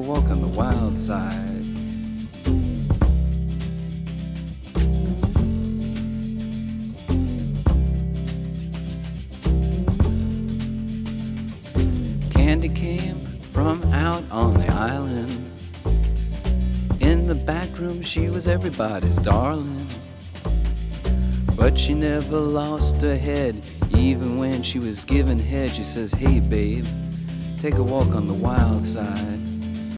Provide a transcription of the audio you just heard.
walk on the wild side. Candy came from out on the island. In the back room she was everybody's darling, but she never lost her head. Even when she was giving head, she says, hey babe, take a walk on the wild side.